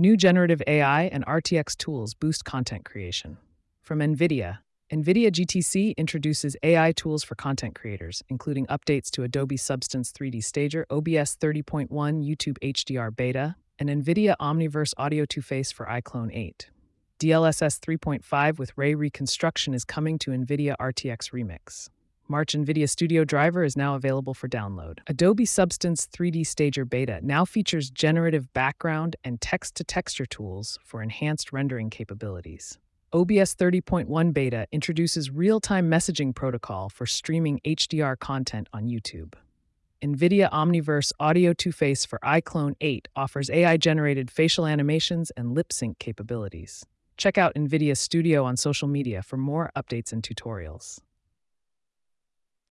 New generative AI and RTX tools boost content creation. From NVIDIA GTC introduces AI tools for content creators, including updates to Adobe Substance 3D Stager, OBS 30.1, YouTube HDR Beta, and NVIDIA Omniverse Audio 2Face for iClone 8. DLSS 3.5 with Ray Reconstruction is coming to NVIDIA RTX Remix. March NVIDIA Studio Driver is now available for download. Adobe Substance 3D Stager Beta now features generative background and text-to-texture tools for enhanced rendering capabilities. OBS 30.1 Beta introduces real-time messaging protocol for streaming HDR content on YouTube. NVIDIA Omniverse Audio 2Face for iClone 8 offers AI-generated facial animations and lip-sync capabilities. Check out NVIDIA Studio on social media for more updates and tutorials.